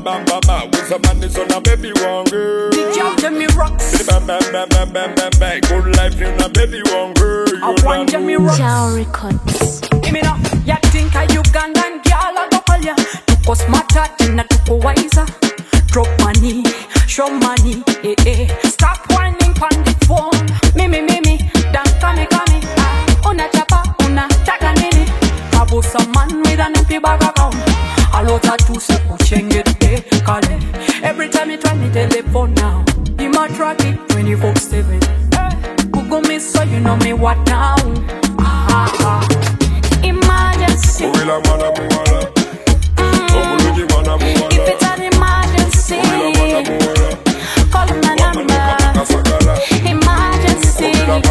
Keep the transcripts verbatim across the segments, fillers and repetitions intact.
bam bam bam. With some money, so now baby one girl. Did you tell me rocks? Bam bam bam bam bam bam bam. Good life, you know, baby one girl. I want you me rocks. Ciao Records. Give me now. You think I Ugandan girl I go call ya? Tuko smarter tena tuko wiser. Drop money, show money, eh eh. Stop whining on the phone. Me me me me, dan kame kame. Ah, una chapa, una taka nini. Abo some man with an empty bag account. A lot of two se pushing it, eh, kale. Every time you try me telephone now, you might track it twenty-four seven. Google me so you know me what now. Ah ah. Emergency. Oh, la mala mala. Oh, Luigi mala mala. If it's an emergency, call my number. Emergency.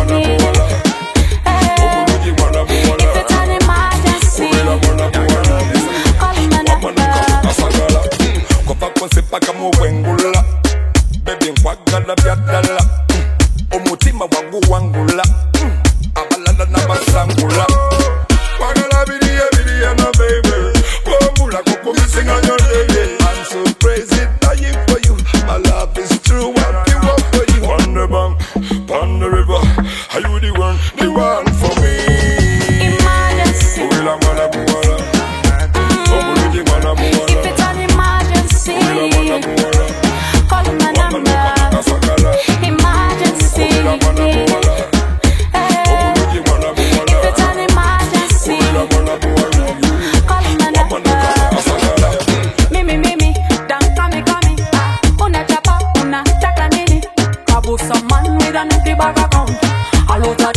Hey. If it's an emergency, call my number. Kopa konsepa kama wengula. Baby nkwagala byadala. Omutima wangu wangula. Abalala na basangula. Wagala bidiye bidiye my baby. Wambula koko missing on your lady. I'm so crazy dying for you. My love is true, I'll give up for you. On the bank, on the river. Are you the one, the one for me? Emergency. Wila mala buwala. Omuluji mala buwala. If it's an emergency, Wila mala buwala. call my number. Emergency. Hey. If it's an emergency, call my number. Mimi mimi, dan kame kame. Una chapa, una taka nini. Kabu some man with an empty bag account. A lot of